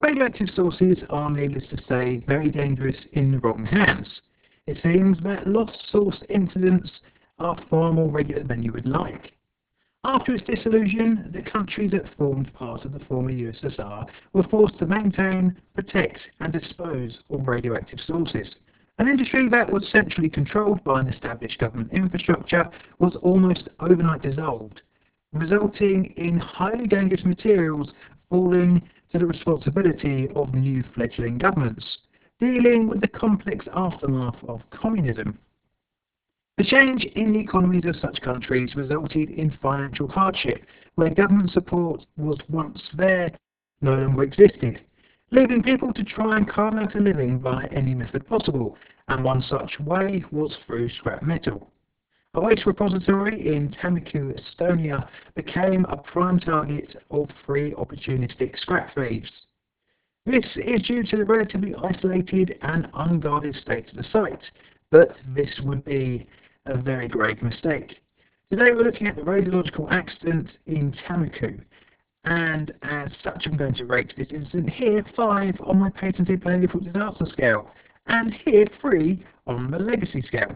Radioactive sources are, needless to say, very dangerous in the wrong hands. It seems that lost source incidents are far more regular than you would like. After its dissolution, the countries that formed part of the former USSR were forced to maintain, protect and dispose of radioactive sources. An industry that was centrally controlled by an established government infrastructure was almost overnight dissolved, resulting in highly dangerous materials falling to the responsibility of new fledgling governments, dealing with the complex aftermath of communism. The change in the economies of such countries resulted in financial hardship, where government support was once there, no longer existed, leaving people to try and carve out a living by any method possible, and one such way was through scrap metal. A waste repository in Tammikko, Estonia, became a prime target of three opportunistic scrap thieves. This is due to the relatively isolated and unguarded state of the site, but this would be a very grave mistake. Today we're looking at the radiological accident in Tammikko, and as such I'm going to rate this incident here 5 on my patented Paleolithic disaster scale, and here 3 on the legacy scale.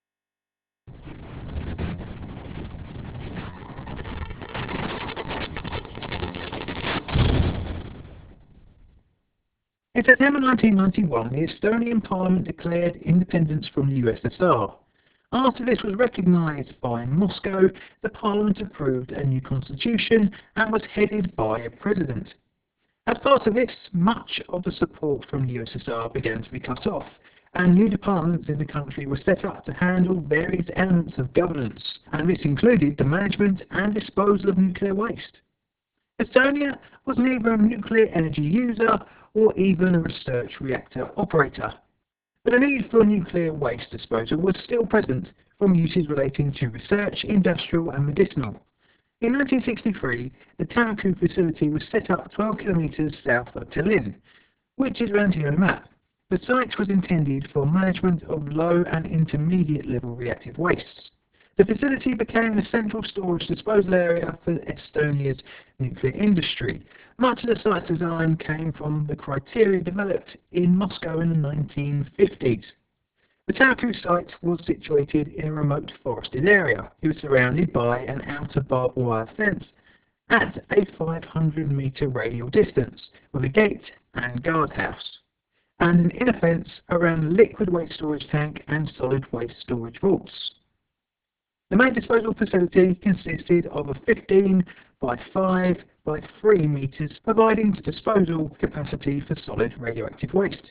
In September 1991, the Estonian Parliament declared independence from the USSR. After this was recognised by Moscow, the Parliament approved a new constitution and was headed by a president. As part of this, much of the support from the USSR began to be cut off, and new departments in the country were set up to handle various elements of governance, and this included the management and disposal of nuclear waste. Estonia was neither a nuclear energy user or even a research reactor operator, but a need for nuclear waste disposal was still present from uses relating to research, industrial and medicinal. In 1963, the Tammikko facility was set up 12 kilometres south of Tallinn, which is around here on the map. The site was intended for management of low and intermediate level reactive wastes. The facility became the central storage disposal area for Estonia's nuclear industry. Much of the site's design came from the criteria developed in Moscow in the 1950s. The Tammikko site was situated in a remote forested area. It was surrounded by an outer barbed wire fence at a 500-metre radial distance, with a gate and guardhouse, and an inner fence around a liquid waste storage tank and solid waste storage vaults. The main disposal facility consisted of a 15 by 5 by 3 metres, providing disposal capacity for solid radioactive waste.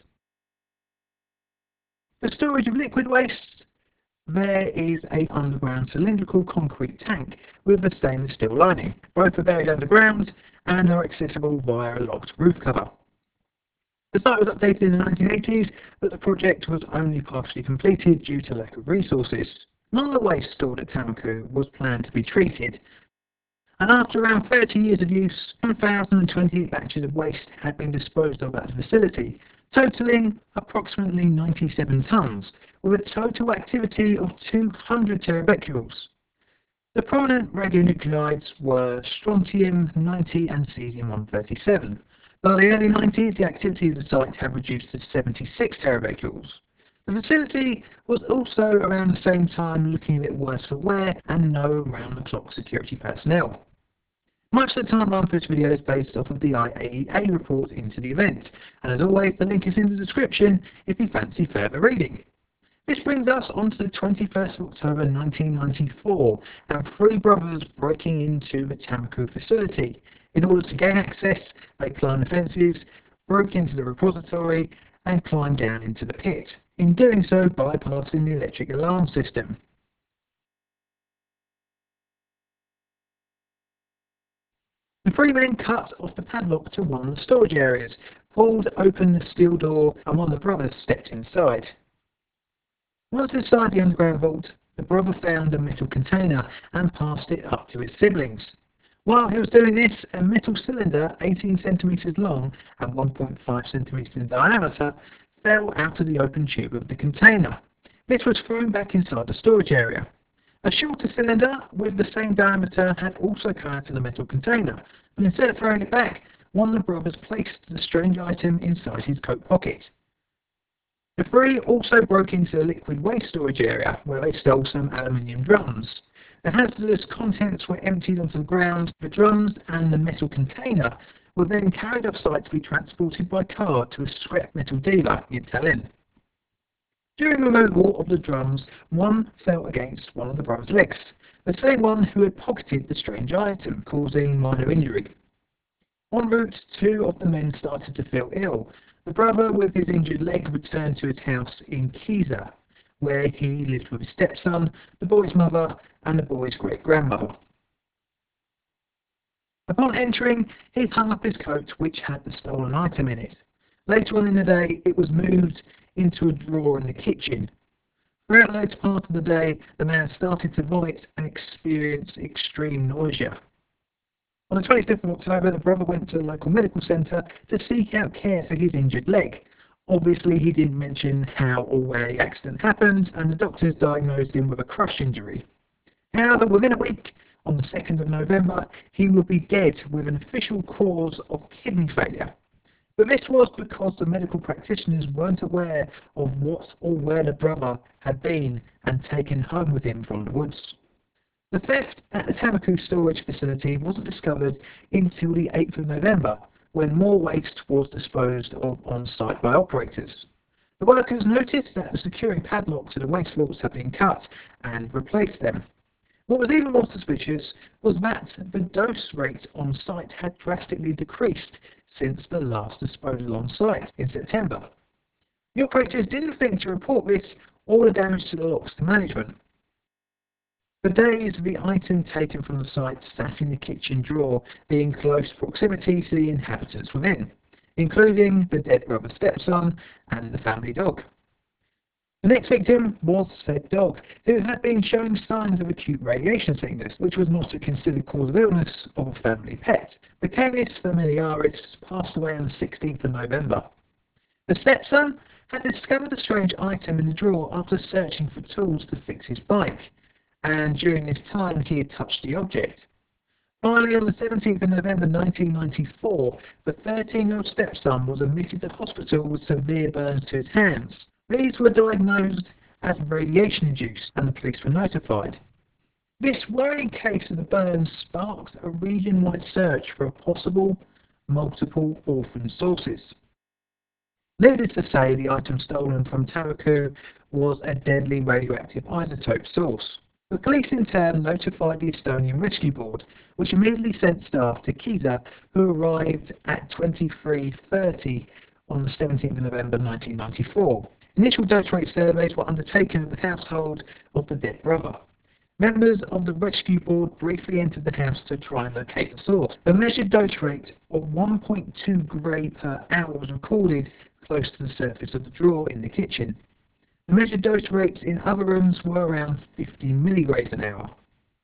For storage of liquid waste, there is an underground cylindrical concrete tank with a stainless steel lining. Both are buried underground and are accessible via a locked roof cover. The site was updated in the 1980s, but the project was only partially completed due to lack of resources. None of the waste stored at Tammikko was planned to be treated, and after around 30 years of use, 1,020 batches of waste had been disposed of at the facility, totaling approximately 97 tonnes, with a total activity of 200 terabecquerels. The prominent radionuclides were strontium-90 and cesium-137. By the early 90s, the activity of the site had reduced to 76 terabecquerels. The facility was also around the same time looking a bit worse for wear and no round-the-clock security personnel. Much of the timeline for this video is based off of the IAEA report into the event, and as always the link is in the description if you fancy further reading. This brings us on to the 21st of October 1994 and 3 brothers breaking into the Tammikko facility. In order to gain access, they climbed the fences, broke into the repository and climbed down into the pit, in doing so bypassing the electric alarm system. The 3 men cut off the padlock to one of the storage areas, pulled open the steel door and one of the brothers stepped inside. Once inside the underground vault, the brother found a metal container and passed it up to his siblings. While he was doing this, a metal cylinder 18 centimetres long and 1.5 centimetres in diameter fell out of the open tube of the container. This was thrown back inside the storage area. A shorter cylinder with the same diameter had also come out of the metal container, but instead of throwing it back, one of the brothers placed the strange item inside his coat pocket. The three also broke into the liquid waste storage area, where they stole some aluminium drums. The hazardous contents were emptied onto the ground. The drums and the metal container were then carried off-site to be transported by car to a scrap metal dealer in Tallinn. During removal of the drums, one fell against one of the brothers' legs, the same one who had pocketed the strange item, causing minor injury. En route, two of the men started to feel ill. The brother with his injured leg returned to his house in Kiisa, where he lived with his stepson, the boy's mother, and the boy's great-grandmother. Upon entering, he hung up his coat, which had the stolen item in it. Later on in the day, it was moved into a drawer in the kitchen. Throughout the later part of the day, the man started to vomit and experience extreme nausea. On the 25th of October, the brother went to the local medical centre to seek out care for his injured leg. Obviously, he didn't mention how or where the accident happened, and the doctors diagnosed him with a crush injury. However, within a week, on the 2nd of November, he would be dead with an official cause of kidney failure. But this was because the medical practitioners weren't aware of what or where the brother had been and taken home with him from the woods. The theft at the Tamaku storage facility wasn't discovered until the 8th of November, when more waste was disposed of on-site by operators. The workers noticed that the securing padlock to the waste vaults had been cut and replaced them. What was even more suspicious was that the dose rate on site had drastically decreased since the last disposal on site in September. The operators didn't think to report this or the damage to the locks to management. For days, the item taken from the site sat in the kitchen drawer, being in close proximity to the inhabitants within, including the dead brother's stepson and the family dog. The next victim was said dog, who had been showing signs of acute radiation sickness, which was not a considered cause of illness of a family pet. The Canis familiaris passed away on the 16th of November. The stepson had discovered the strange item in the drawer after searching for tools to fix his bike, and during this time he had touched the object. Finally, on the 17th of November 1994, the 13-year-old stepson was admitted to hospital with severe burns to his hands. These were diagnosed as radiation-induced, and the police were notified. This worrying case of the burns sparked a region-wide search for possible multiple orphan sources. Needless to say, the item stolen from Tamaku was a deadly radioactive isotope source. The police in turn notified the Estonian Rescue Board, which immediately sent staff to Kiisa, who arrived at 23:30 on the 17th of November 1994. Initial dose rate surveys were undertaken at the household of the dead brother. Members of the Rescue Board briefly entered the house to try and locate the source. The measured dose rate of 1.2 gray per hour was recorded close to the surface of the drawer in the kitchen. The measured dose rates in other rooms were around 15 milligrays an hour.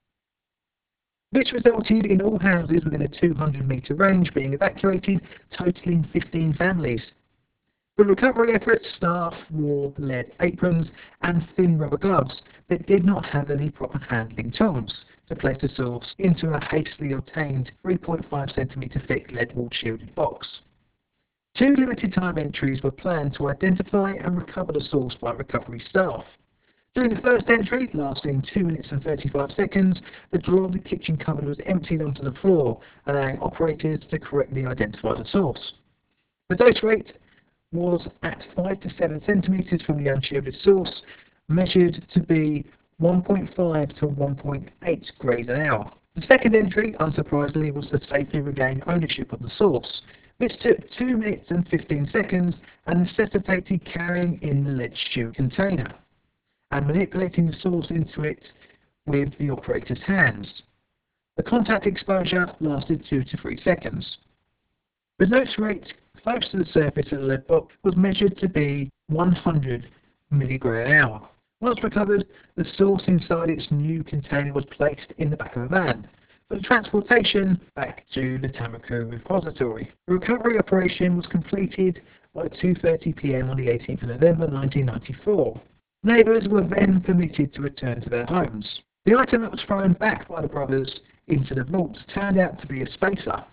This resulted in all houses within a 200-metre range being evacuated, totaling 15 families. For recovery efforts, staff wore lead aprons and thin rubber gloves that did not have any proper handling tools to place the source into a hastily obtained 3.5 centimetre thick lead-walled shielded box. 2 limited time entries were planned to identify and recover the source by recovery staff. During the first entry, lasting 2 minutes and 35 seconds, the drawer of the kitchen cupboard was emptied onto the floor, allowing operators to correctly identify the source. The dose rate was at 5 to 7 centimetres from the unshielded source, measured to be 1.5 to 1.8 grays an hour. The second entry, unsurprisingly, was to safely regain ownership of the source. This took 2 minutes and 15 seconds and necessitated carrying in the lead shield container and manipulating the source into it with the operator's hands. The contact exposure lasted 2 to 3 seconds. The dose rate close to the surface of the lead box was measured to be 100 milligray an hour. Once recovered, the source inside its new container was placed in the back of a van for the transportation back to the Tamaku repository. The recovery operation was completed by 2:30 p.m. on the 18th of November 1994. Neighbours were then permitted to return to their homes. The item that was thrown back by the brothers into the vault turned out to be a spacer.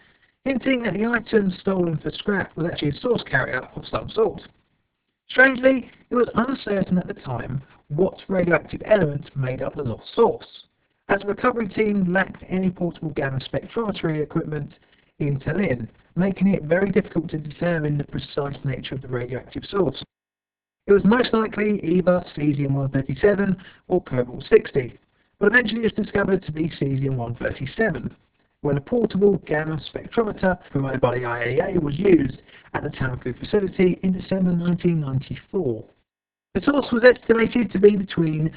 hinting that the item stolen for scrap was actually a source carrier of some sort. Strangely, it was uncertain at the time what radioactive element made up the lost source, as the recovery team lacked any portable gamma spectrometry equipment in Tallinn, making it very difficult to determine the precise nature of the radioactive source. It was most likely either cesium-137 or cobalt-60, but eventually it was discovered to be cesium-137, when a portable gamma spectrometer provided by the IAEA was used at the Tamaku facility in December 1994. The source was estimated to be between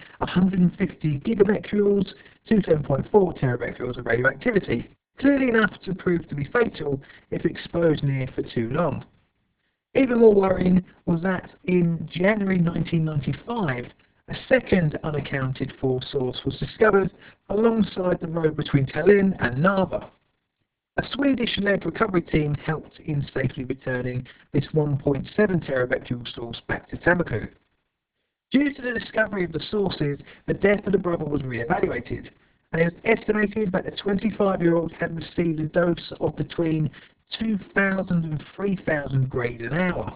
150 gigabecquerels to 10.4 terabecquerels of radioactivity, clearly enough to prove to be fatal if exposed near for too long. Even more worrying was that in January 1995, a second unaccounted for source was discovered alongside the road between Tallinn and Narva. A Swedish-led recovery team helped in safely returning this 1.7 terabecquerel source back to Tamaku. Due to the discovery of the sources, the death of the brother was re-evaluated, and it was estimated that the 25-year-old had received a dose of between 2,000 and 3,000 grays an hour.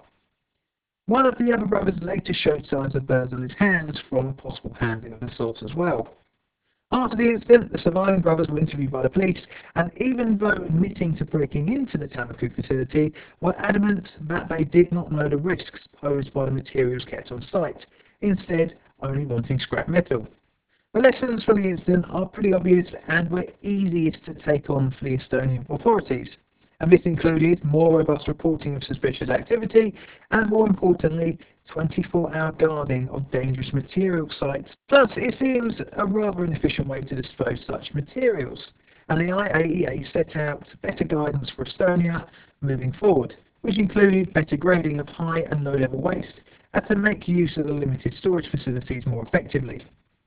One of the other brothers later showed signs of burns on his hands from possible handling of the source as well. After the incident, the surviving brothers were interviewed by the police, and even though admitting to breaking into the Tamaku facility, were adamant that they did not know the risks posed by the materials kept on site, instead only wanting scrap metal. The lessons from the incident are pretty obvious and were easiest to take on for the Estonian authorities, and this included more robust reporting of suspicious activity and, more importantly, 24-hour guarding of dangerous material sites. Plus, it seems a rather inefficient way to dispose such materials, and the IAEA set out better guidance for Estonia moving forward, which included better grading of high and low-level waste and to make use of the limited storage facilities more effectively.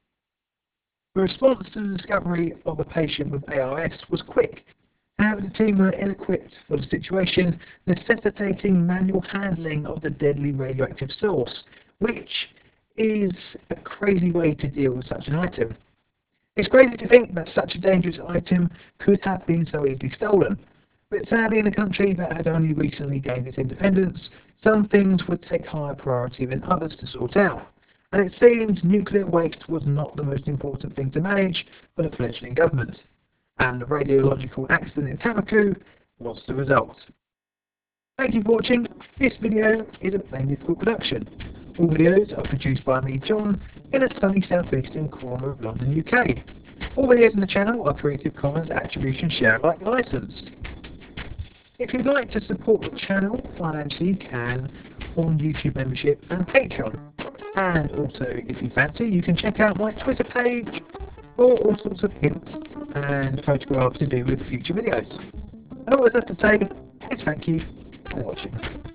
The response to the discovery of a patient with ARS was quick. However, the team were ill-equipped for the situation, necessitating manual handling of the deadly radioactive source, which is a crazy way to deal with such an item. It's crazy to think that such a dangerous item could have been so easily stolen, but sadly in a country that had only recently gained its independence, some things would take higher priority than others to sort out, and it seems nuclear waste was not the most important thing to manage for the fledgling government. And the radiological accident in Tamaku was the result. Thank you for watching. This video is a Plain Mythical production. All videos are produced by me, John, in a sunny southeastern corner of London, UK. All videos on the channel are Creative Commons Attribution Share Alike licensed. If you'd like to support the channel financially, you can on YouTube membership and Patreon. And also, if you fancy, you can check out my Twitter page for all sorts of hints and photographs to do with future videos. And all I have to say is thank you for watching.